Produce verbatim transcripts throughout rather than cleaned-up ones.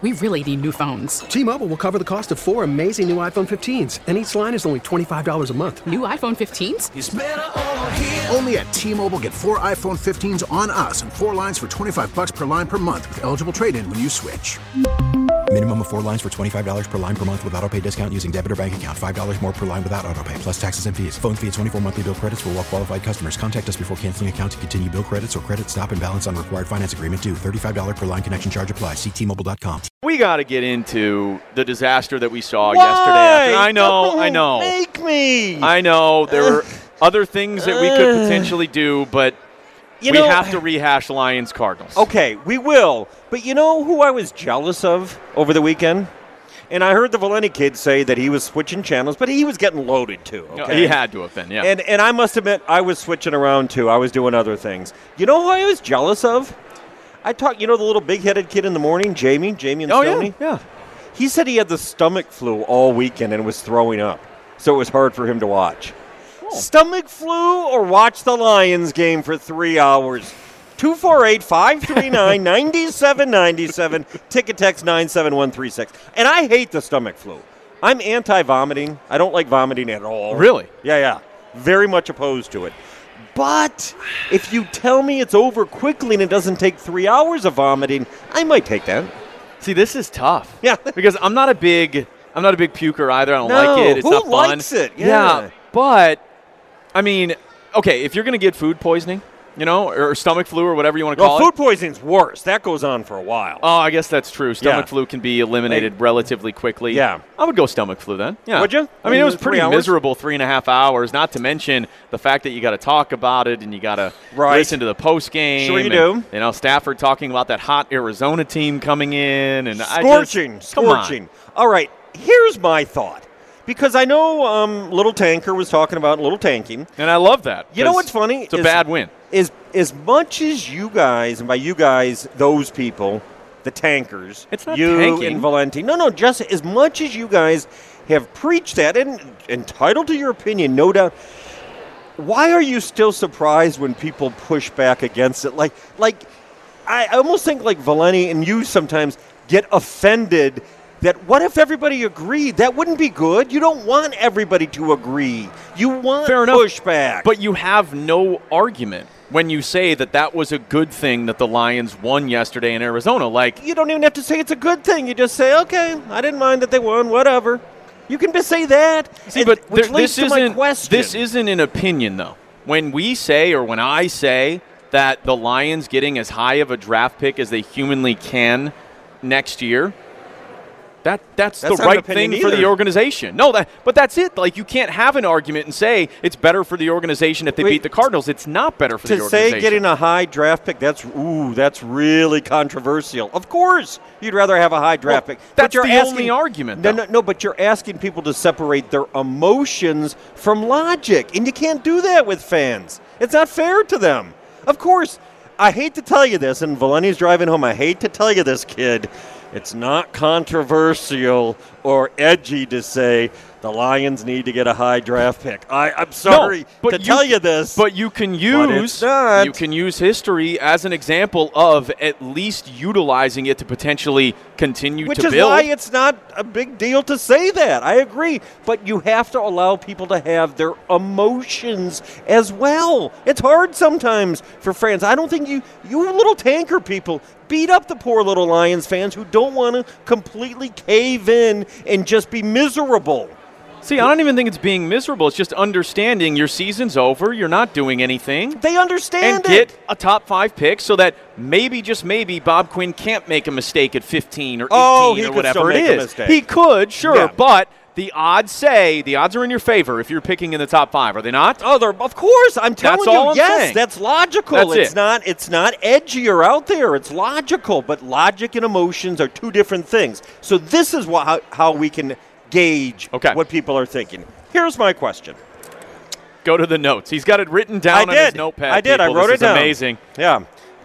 we really need new phones. T-Mobile will cover the cost of four amazing new iPhone fifteens, and each line is only twenty-five dollars a month. New iPhone fifteens? It's better over here. Only at T-Mobile, get four iPhone fifteens on us and four lines for twenty-five dollars per line per month with eligible trade-in when you switch. Minimum of four lines for twenty-five dollars per line per month with autopay discount using debit or bank account. five dollars more per line without autopay, plus taxes and fees. Phone fee at twenty-four monthly bill credits for well-qualified customers. Contact us before canceling account to continue bill credits or credit stop and balance on required finance agreement due. thirty-five dollars per line connection charge applies. See T Mobile dot com. We got to get into the disaster that we saw Why? yesterday. I know, Don't I know. Make me. I know. There were other things that we could potentially do, but You we know, have to rehash Lions Cardinals. Okay, we will. But you know who I was jealous of over the weekend? And I heard the Valenti kid say that he was switching channels, but he was getting loaded too. Okay? He had to have been, yeah. And and I must admit, I was switching around too. I was doing other things. You know who I was jealous of? I talked, you know, the little big-headed kid in the morning, Jamie, Jamie and oh, Stoney? yeah, yeah. He said he had the stomach flu all weekend and was throwing up, so it was hard for him to watch. Oh. Stomach flu or watch the Lions game for three hours? two four eight, five three nine, nine seven nine seven, ticket text nine seven one three six. And I hate the stomach flu. I'm anti-vomiting. I don't like vomiting at all. Really? Yeah, yeah. Very much opposed to it. But if you tell me it's over quickly and it doesn't take three hours of vomiting, I might take that. See, this is tough. Yeah. Because I'm not a big I'm not a big puker either. I don't No, like it. It's who not fun. likes it? Yeah. yeah. But I mean, okay, if you're going to get food poisoning, you know, or stomach flu or whatever you want to well, call food it. poisoning's worse. That goes on for a while. Oh, I guess that's true. Stomach Yeah. flu can be eliminated Like, relatively quickly. Yeah. I would go stomach flu then. Yeah. Would you? I mean, it was Three pretty hours? miserable three and a half hours, not to mention the fact that you got to talk about it and you got to Right. listen to the post game. Sure you and, do. You know, Stafford talking about that hot Arizona team coming in. and Scorching, I just, come on. scorching. All right, here's my thought. Because I know um, Little Tanker was talking about Little Tanking. And I love that. You know 'cause what's funny? It's a is, bad win. Is as much as you guys, and by you guys, those people, the tankers, It's not you tanking. and Valenti. No, no, just as much as you guys have preached that and entitled to your opinion, no doubt. Why are you still surprised when people push back against it? Like, like I almost think like Valenti and you sometimes get offended that what if everybody agreed? That wouldn't be good. You don't want everybody to agree. You want Fair enough. pushback. But you have no argument when you say that that was a good thing that the Lions won yesterday in Arizona. Like, you don't even have to say it's a good thing. You just say, okay, I didn't mind that they won, whatever. You can just say that. see, and- but which there- leads this to my isn't question. this isn't an opinion though. When we say or when I say that the Lions getting as high of a draft pick as they humanly can next year, That that's, That's the not an right opinion thing for the either. organization. No, that but that's it. Like, you can't have an argument and say it's better for the organization if they Wait, beat the Cardinals. It's not better for to the organization. say getting a high draft pick, that's ooh, that's really controversial. Of course, you'd rather have a high draft Well, pick. that's but you're the asking, only argument, No, though. no, no. But you're asking people to separate their emotions from logic, and you can't do that with fans. It's not fair to them. Of course, I hate to tell you this, and Valenti's driving home. I hate to tell you this, kid. It's not controversial or edgy to say the Lions need to get a high draft pick. I, I'm sorry no, but to you, tell you this. But you can but use it's not. you can use history as an example of at least utilizing it to potentially continue Which to is build. why it's not a big deal to say that. I agree. But you have to allow people to have their emotions as well. It's hard sometimes for fans. I don't think you, you little tanker people, beat up the poor little Lions fans who don't want to completely cave in and just be miserable. See, I don't even think it's being miserable. It's just understanding your season's over. You're not doing anything. They understand and it. get a top five pick so that maybe, just maybe, Bob Quinn can't make a mistake at fifteen or eighteen Oh, he or could whatever still it make a is. mistake. He could, sure, Yeah. but the odds say the odds are in your favor if you're picking in the top five, are they not? Oh, they're, of course. I'm telling That's you, all I'm yes, saying. that's logical. That's it's it. not it's not edgy or out there. It's logical, but logic and emotions are two different things. So this is what, how, how we can gauge Okay. what people are thinking. Here's my question. Go to the notes. He's got it written down I on did. his notepad. I did. I people. wrote This it is down. amazing. Yeah.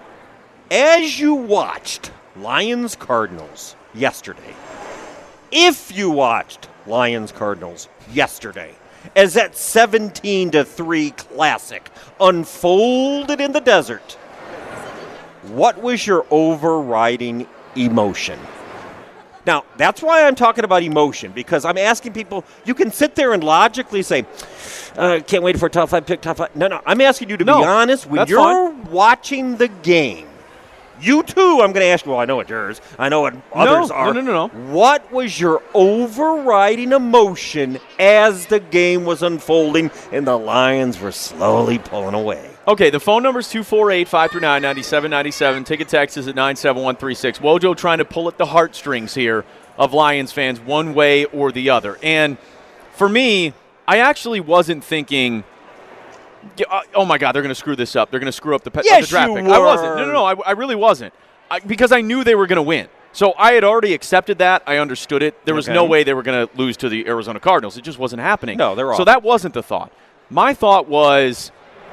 As you watched Lions Cardinals yesterday, if you watched Lions Cardinals yesterday, as that seventeen to three classic unfolded in the desert, what was your overriding emotion? Now, that's why I'm talking about emotion, because I'm asking people, you can sit there and logically say, uh, can't wait for a top five pick, top five. No, no, I'm asking you to No, be honest. When that's you're fine. watching the game, you too, I'm going to ask you, well, I know what yours, I know what others no, are. No, no, no, no. What was your overriding emotion as the game was unfolding and the Lions were slowly pulling away? Okay, the phone number is two four eight, five three nine, nine seven nine seven. Ticket text is at nine seven one three six. Wojo trying to pull at the heartstrings here of Lions fans one way or the other. And for me, I actually wasn't thinking, oh, my God, they're going to screw this up. They're going to screw up the, pe- yes, the draft you pick. were. I wasn't. No, no, no, I, I really wasn't. I, because I knew they were going to win. So I had already accepted that. I understood it. There was Okay. no way they were going to lose to the Arizona Cardinals. It just wasn't happening. No, they're So awful. that wasn't the thought. My thought was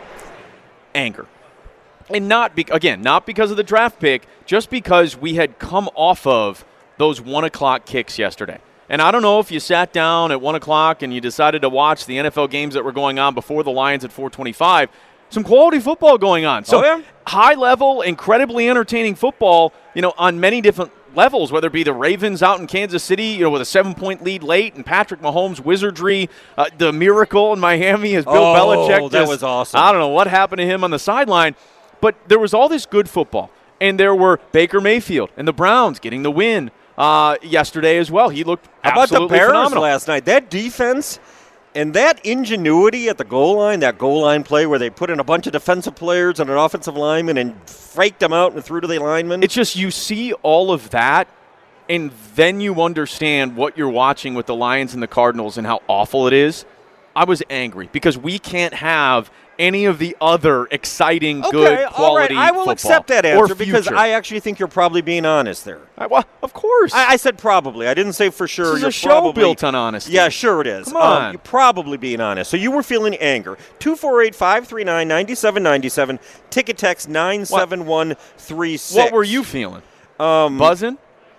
anger. And not, be- again, not because of the draft pick, just because we had come off of those one o'clock kicks yesterday. And I don't know if you sat down at one o'clock and you decided to watch the N F L games that were going on before the Lions at four twenty-five. Some quality football going on. So Oh, yeah? high level, incredibly entertaining football, you know, on many different levels, whether it be the Ravens out in Kansas City, you know, with a seven-point lead late, and Patrick Mahomes' wizardry, uh, the miracle in Miami as Bill Oh, Belichick. that just- was awesome. I don't know what happened to him on the sideline, but there was all this good football, and there were Baker Mayfield and the Browns getting the win uh, yesterday as well. He looked How about the absolutely Bears phenomenal. last night? That defense and that ingenuity at the goal line, that goal line play where they put in a bunch of defensive players and an offensive lineman and faked them out and threw to the lineman. It's just you see all of that, and then you understand what you're watching with the Lions and the Cardinals and how awful it is. I was angry because we can't have any of the other exciting, okay, good, all right. quality I will football accept that or answer because future. I actually think you're probably being honest there. I, well, of course. I, I said probably. I didn't say for sure. This is you're a show probably, built on honesty. Yeah, sure it is. Come on. Um, you're probably being honest. So you were feeling anger. two four eight, five three nine, nine seven nine seven. Ticket text nine seven one three six. What were you feeling? Um, Buzzing?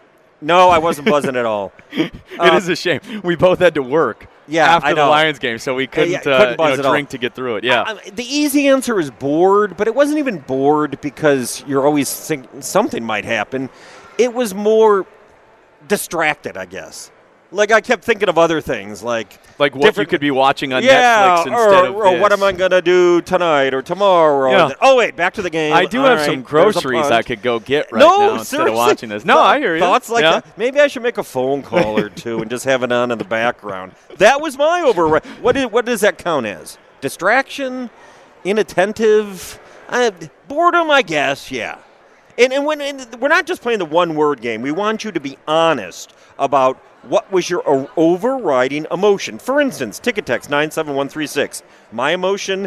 No, I wasn't buzzing at all. It Uh, is a shame. We both had to work Yeah, after I the know. Lions game, so we couldn't, yeah, uh, couldn't you buzz know, at all. drink to get through it. Yeah. I- I- the easy answer is bored, but it wasn't even bored because you're always thinking something might happen. It was more distracted, I guess. Like I kept thinking of other things, like like what you different- could be watching on yeah, Netflix instead or, of or this. what am I gonna do tonight or tomorrow? Yeah. Oh wait, back to the game. I do All have right, some there's a groceries punt. I could go get right no, now instead seriously. of watching this. No, Thought- I hear you. Thoughts like yeah. that. Maybe I should make a phone call or two and just have it on in the background. That was my over. What is, what does that count as? Distraction, inattentive, uh, boredom, I guess. Yeah. And and when and we're not just playing the one word game. We want you to be honest about what was your o- overriding emotion. For instance, ticket text nine seven one three six. My emotion,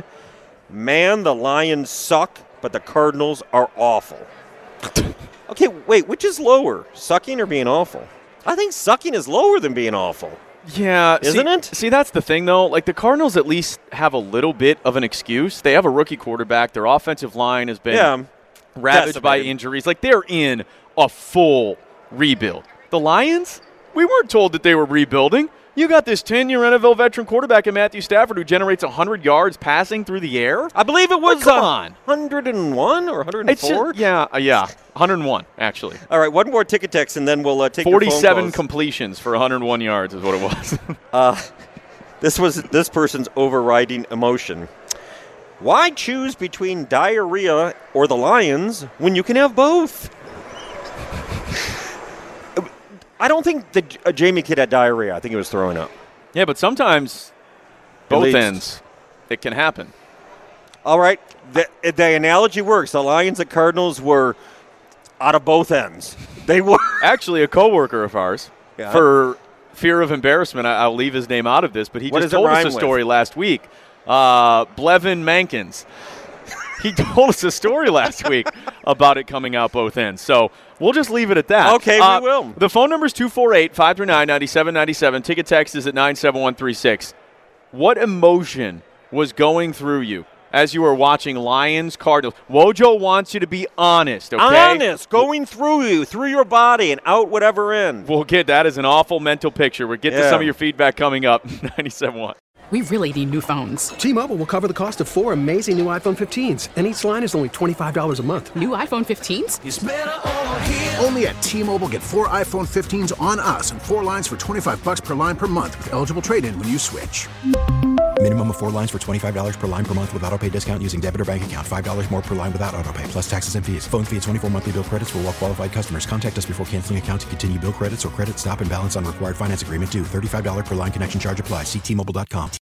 man, the Lions suck, but the Cardinals are awful. Okay, wait, which is lower, sucking or being awful? I think sucking is lower than being awful. Yeah, Isn't see, it? See, that's the thing, though. Like, the Cardinals at least have a little bit of an excuse. They have a rookie quarterback. Their offensive line has been Yeah. ravaged by decimated. injuries. Like, they're in a full rebuild. The Lions, we weren't told that they were rebuilding. You got this ten-year N F L veteran quarterback in Matthew Stafford who generates one hundred yards passing through the air. I believe it was Like, come uh, on. one hundred one or one hundred It's four. just, yeah, uh, yeah, one hundred one, actually. All right, one more ticket text, and then we'll uh, take your phone forty-seven calls. completions for one hundred one yards is what it was. Uh, this was this person's overriding emotion. Why choose between diarrhea or the Lions when you can have both? I don't think the uh, Jamie kid had diarrhea. I think he was throwing up. Yeah, but sometimes both least. ends, it can happen. All right, the, the analogy works. The Lions and Cardinals were out of both ends. They were. Actually, a coworker of ours, Yeah. for fear of embarrassment, I, I'll leave his name out of this, but he What just does it told us rhyme a with? story last week. Uh, Blevin Mankins. He told us a story last week about it coming out both ends. So we'll just leave it at that. Okay, we Uh, will. The phone number is two four eight, five three nine, nine seven nine seven. Ticket text is at nine seven one three six. What emotion was going through you as you were watching Lions Cardinals? Wojo wants you to be honest, okay? Honest, going through you, through your body, and out whatever end. We'll get that as an awful mental picture. We'll get to Yeah. some of your feedback coming up. ninety-seven point one. We really need new phones. T-Mobile will cover the cost of four amazing new iPhone fifteens, and each line is only twenty-five dollars a month. New iPhone fifteens? It's better over here. Only at T-Mobile, get four iPhone fifteens on us and four lines for twenty-five bucks per line per month with eligible trade-in when you switch. Minimum of four lines for twenty-five dollars per line per month with autopay discount using debit or bank account. five dollars more per line without autopay, plus taxes and fees. Phone fee at twenty-four monthly bill credits for well-qualified customers. Contact us before canceling account to continue bill credits or credit stop and balance on required finance agreement due. thirty-five dollars per line connection charge applies. See T Mobile dot com.